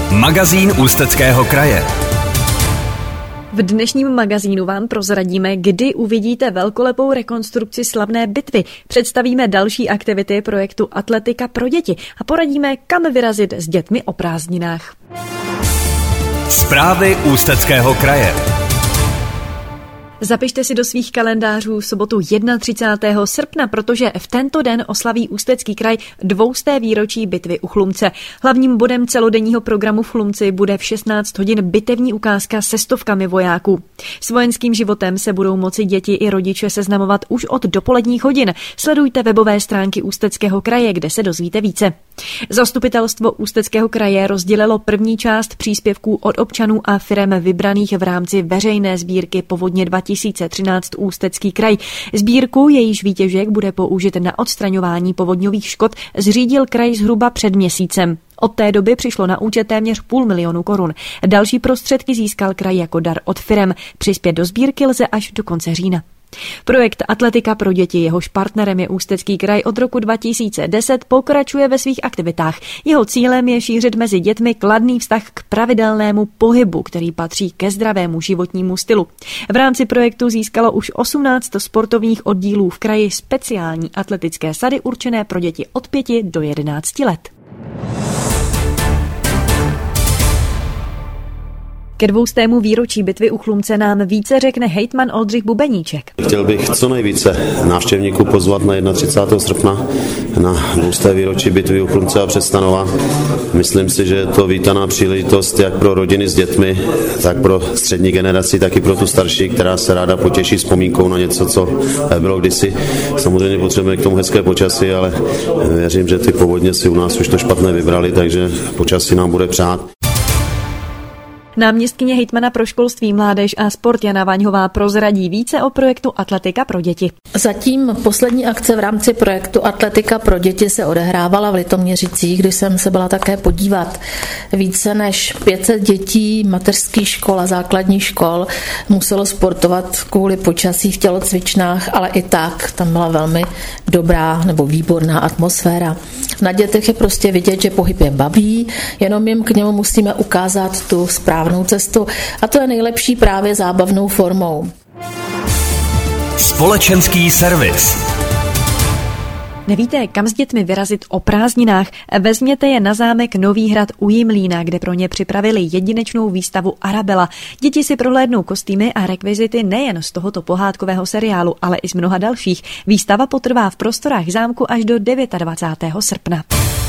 Magazín Ústeckého kraje. V dnešním magazínu vám prozradíme, kdy uvidíte velkolepou rekonstrukci slavné bitvy. Představíme další aktivity projektu Atletika pro děti a poradíme, kam vyrazit s dětmi o prázdninách. Zprávy Ústeckého kraje. Zapište si do svých kalendářů sobotu 31. srpna, protože v tento den oslaví Ústecký kraj 200. výročí bitvy u Chlumce. Hlavním bodem celodenního programu v Chlumci bude v 16 hodin bitevní ukázka se stovkami vojáků. S vojenským životem se budou moci děti i rodiče seznamovat už od dopoledních hodin. Sledujte webové stránky Ústeckého kraje, kde se dozvíte více. Zastupitelstvo Ústeckého kraje rozdělilo první část příspěvků od občanů a firem vybraných v rámci veřejné sbírky Povodně 2013 Ústecký kraj. Sbírku, jejíž výtěžek bude použit na odstraňování povodňových škod, zřídil kraj zhruba před měsícem. Od té doby přišlo na účet téměř 500 000 korun. Další prostředky získal kraj jako dar od firem. Přispět do sbírky lze až do konce října. Projekt Atletika pro děti, jehož partnerem je Ústecký kraj od roku 2010, pokračuje ve svých aktivitách. Jeho cílem je šířit mezi dětmi kladný vztah k pravidelnému pohybu, který patří ke zdravému životnímu stylu. V rámci projektu získalo už 18 sportovních oddílů v kraji speciální atletické sady určené pro děti od 5 do 11 let. Ke 200. výročí bitvy u Chlumce nám více řekne hejtman Oldřich Bubeníček. Chtěl bych co nejvíce návštěvníků pozvat na 31. srpna na 200. výročí bitvy u Chlumce a Předstanova. Myslím si, že je to vítaná příležitost jak pro rodiny s dětmi, tak pro střední generaci, tak i pro tu starší, která se ráda potěší vzpomínkou na něco, co bylo kdysi. Samozřejmě potřebujeme k tomu hezké počasí, ale věřím, že ty povodně si u nás už to špatné vybrali, takže počasí nám bude přát. Náměstkyně hejtmana pro školství, mládež a sport Jana Vaňhová prozradí více o projektu Atletika pro děti. Zatím poslední akce v rámci projektu Atletika pro děti se odehrávala v Litoměřicích, kdy jsem se byla také podívat. Více než 500 dětí mateřských škol a základních škol muselo sportovat kvůli počasí v tělocvičnách, ale i tak tam byla velmi dobrá nebo výborná atmosféra. Na dětech je prostě vidět, že pohyb je baví, jenom jim k němu musíme ukázat tu správnou cestu a to je nejlepší právě zábavnou formou. Společenský servis. Nevíte, kam s dětmi vyrazit o prázdninách? Vezměte je na zámek Nový hrad u Jimlína, kde pro ně připravili jedinečnou výstavu Arabela. Děti si prohlédnou kostýmy a rekvizity nejen z tohoto pohádkového seriálu, ale i z mnoha dalších. Výstava potrvá v prostorách zámku až do 29. srpna.